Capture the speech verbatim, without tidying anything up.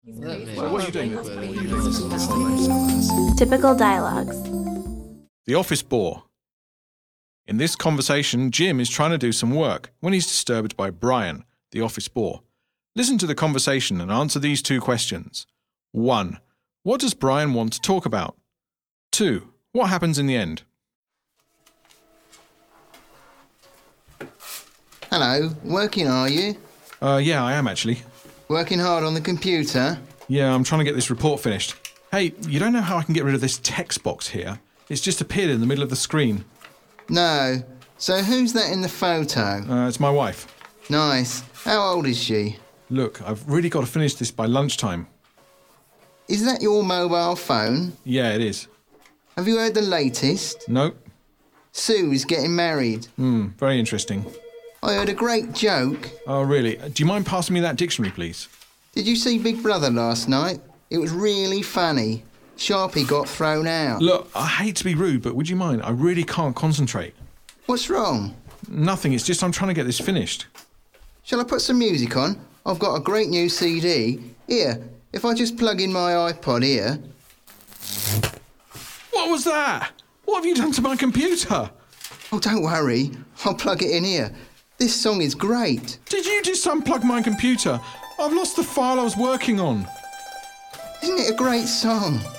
So what are you doing? Typical dialogues. The office bore. In this conversation, Jim is trying to do some work when he's disturbed by Brian, the office bore. Listen to the conversation and answer these two questions. one. What does Brian want to talk about? two. What happens in the end? Hello, working are you? Uh, yeah, I am actually. Working hard on the computer? Yeah, I'm trying to get this report finished. Hey, you don't know how I can get rid of this text box here? It's just appeared in the middle of the screen. No. So who's that in the photo? Uh, it's my wife. Nice. How old is she? Look, I've really got to finish this by lunchtime. Is that your mobile phone? Yeah, it is. Have you heard the latest? Nope. Sue is getting married. Hmm, very interesting. I heard a great joke. Oh, really? Do you mind passing me that dictionary, please? Did you see Big Brother last night? It was really funny. Sharpie got thrown out. Look, I hate to be rude, but would you mind? I really can't concentrate. What's wrong? Nothing, it's just I'm trying to get this finished. Shall I put some music on? I've got a great new C D. Here, if I just plug in my iPod here... What was that? What have you done to my computer? Oh, don't worry. I'll plug it in here. This song is great. Did you just unplug my computer? I've lost the file I was working on. Isn't it a great song?